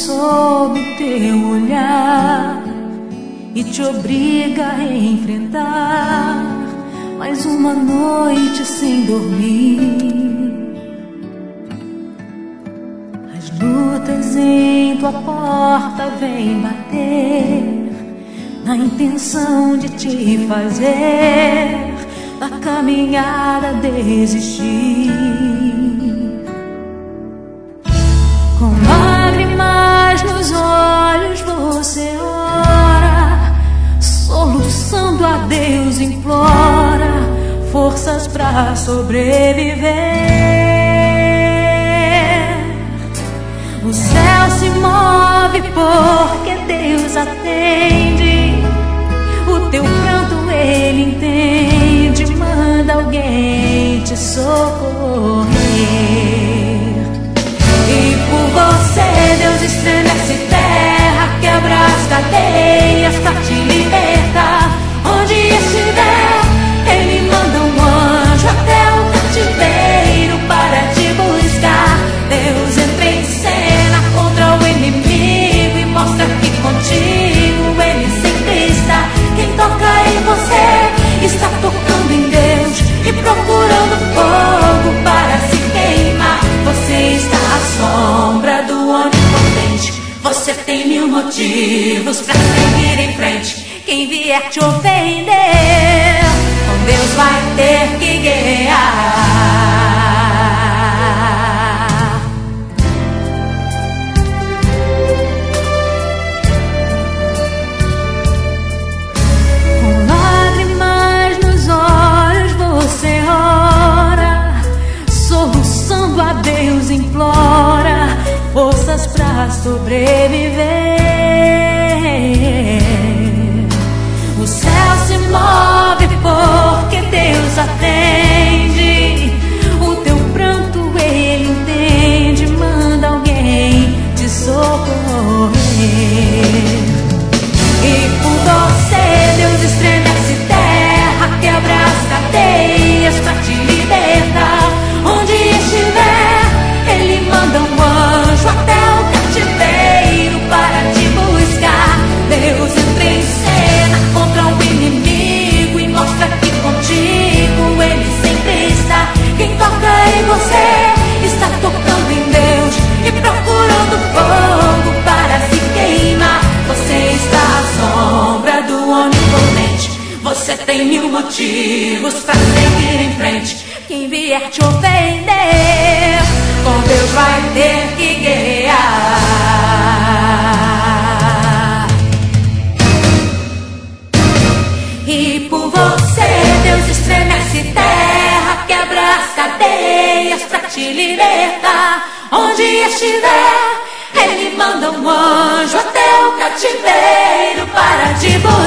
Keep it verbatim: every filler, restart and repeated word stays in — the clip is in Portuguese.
sob teu olhar e te obriga a enfrentar mais uma noite sem dormir. As lutas em tua porta vêm bater na intenção de te fazer da caminhada desistir. Com lágrimas nos olhos você ora, soluçando a Deus implora forças pra sobreviver. O céu se move porque Deus atende, o teu pranto Ele entende, manda alguém te socorrer. E por você Deus estremece terra, quebra as cadeias pra te libertar. Onde estiver, Ele manda um anjo até o cativeiro para te buscar. Deus entra em cena contra o inimigo e mostra que contigo Ele sempre está. Quem toca em você está tocando em Deus e procurando fogo para se queimar. Você está à sombra do Onipotente, você tem mil motivos para seguir em frente. Quem vier te ofender, com Deus vai ter que guerrear. Com lágrimas nos olhos você ora, soluçando a Deus implora forças pra sobreviver. O céu se move porque Deus atende, o teu pranto Ele entende, manda alguém te socorrer. E por você Deus estremece terra, quebra as cadeias pra te libertar. Onde estiver, Ele manda um anjo até o cativeiro para te buscar. Deus entra em cena contra o inimigo e mostra que contigo Ele sempre está. Quem toca em você está tocando em Deus e procurando fogo para se queimar. Você está à sombra do Onipotente, você tem mil motivos para seguir em frente. Quem vier te ofender, com Deus vai ter que guerrear. E por você Deus estremece terra, quebra as cadeias pra te libertar. Onde estiver, Ele manda um anjo até o cativeiro para te buscar.